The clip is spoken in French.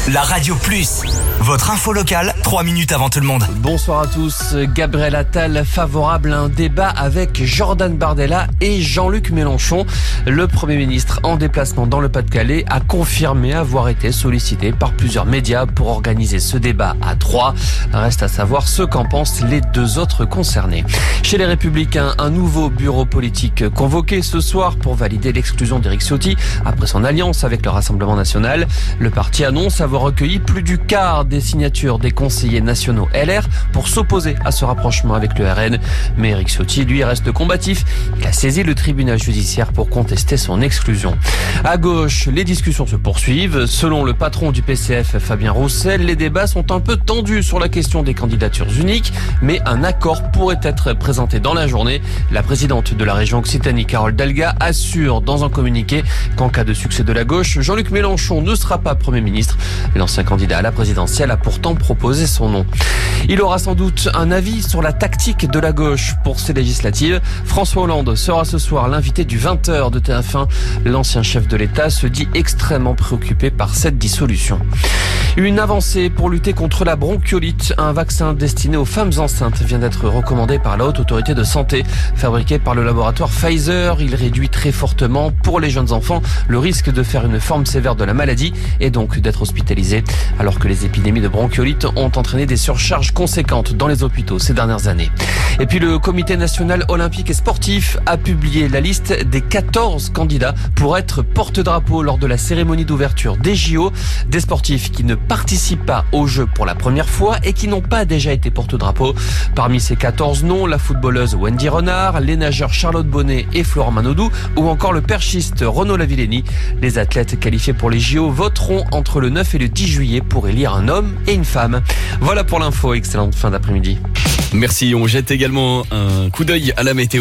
La Radio Plus, votre info locale, 3 minutes avant tout le monde. Bonsoir à tous. Gabriel Attal favorable à un débat avec Jordan Bardella et Jean-Luc Mélenchon. Le Premier ministre en déplacement dans le Pas-de-Calais a confirmé avoir été sollicité par plusieurs médias pour organiser ce débat à 3. Reste à savoir ce qu'en pensent les deux autres concernés. Chez les Républicains, un nouveau bureau politique convoqué ce soir pour valider l'exclusion d'Éric Ciotti après son alliance avec le Rassemblement national. Le parti annonce avoir recueilli plus du quart des signatures des conseillers nationaux LR pour s'opposer à ce rapprochement avec le RN. Mais Éric Ciotti, lui, reste combatif. Il a saisi le tribunal judiciaire pour contester son exclusion. À gauche, les discussions se poursuivent. Selon le patron du PCF, Fabien Roussel, les débats sont un peu tendus sur la question des candidatures uniques, mais un accord pourrait être présenté dans la journée. La présidente de la région Occitanie, Carole Delga, assure dans un communiqué qu'en cas de succès de la gauche, Jean-Luc Mélenchon ne sera pas Premier ministre. L'ancien candidat à la présidentielle a pourtant proposé son nom. Il aura sans doute un avis sur la tactique de la gauche pour ces législatives. François Hollande sera ce soir l'invité du 20h de TF1. L'ancien chef de l'État se dit extrêmement préoccupé par cette dissolution. Une avancée pour lutter contre la bronchiolite. Un vaccin destiné aux femmes enceintes vient d'être recommandé par la Haute Autorité de Santé. Fabriqué par le laboratoire Pfizer, il réduit très fortement pour les jeunes enfants le risque de faire une forme sévère de la maladie et donc d'être hospitalisé. Alors que les épidémies de bronchiolite ont entraîné des surcharges conséquentes dans les hôpitaux ces dernières années. Et puis le Comité national olympique et sportif a publié la liste des 14 candidats pour être porte-drapeau lors de la cérémonie d'ouverture des JO. Des sportifs qui ne participent pas aux Jeux pour la première fois et qui n'ont pas déjà été porte-drapeau. Parmi ces 14 noms, la footballeuse Wendy Renard, les nageurs Charlotte Bonnet et Florent Manodou ou encore le perchiste Renaud Lavillenie. Les athlètes qualifiés pour les JO voteront entre le 9 et le 10 juillet pour élire un homme et une femme. Voilà pour l'info, excellente fin d'après-midi. Merci, on jette également un coup d'œil à la météo.